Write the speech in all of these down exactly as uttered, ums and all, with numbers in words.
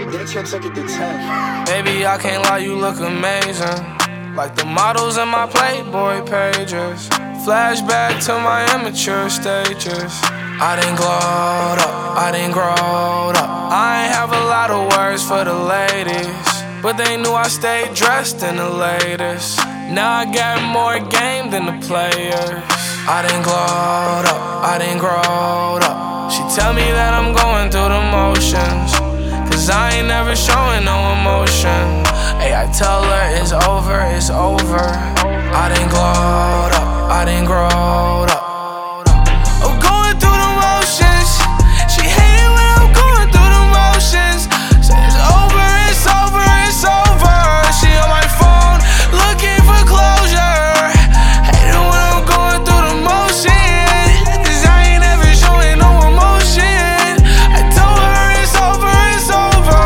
They trips look at the ten. Baby, I can't lie, you look amazing. Like the models in my Playboy pages. Flashback to my immature stages. I done glowed up, I done growed up. I ain't have a lot of words for the ladies, but they knew I stayed dressed in the latest. Now I got more game than the players. I done glowed up, I done growed up. She tell me that I'm going through the motions, cause I ain't never showing no emotion. Hey, I tell her it's over, it's over. I done glowed up, I done growed up. I'm going through the motions. She hate it when I'm going through the motions. Say it's over, it's over, it's over. She on my phone looking for closure. Hate it when I'm going through the motions, cause I ain't never showing no emotion. I told her it's over, it's over.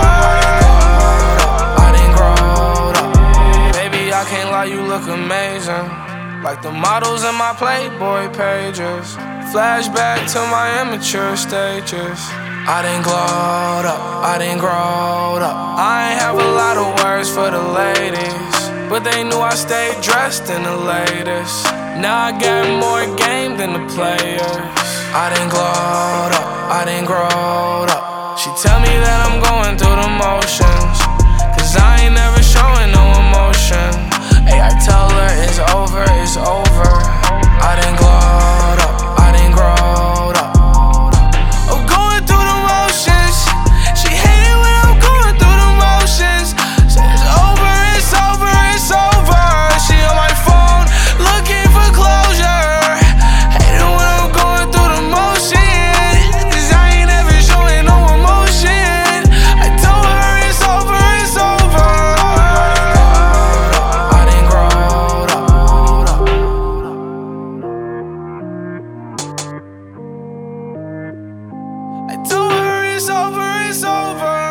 I done growed up. Baby, I can't lie, you look amazing. Like the models in my Playboy pages. Flashback to my immature stages. I done glowed up, I done growed up. I ain't have a lot of words for the ladies, but they knew I stayed dressed in the latest. Now I got more game than the players. I done glowed up, I done growed up. She tell me that I'm going through the motions, cause I ain't never showing no emotion. Hey, I tell her it's over, it's over. I done glowed up, I done growed up. I'm going through the motions. She hate it when I'm going through the motions. Say it's over, it's over, it's over. She on my phone looking for closure. Hate it when I'm going through the motions, cause I ain't never showing no emotion. I told her it's over, it's over. I done growed up. I told her it's over, it's over.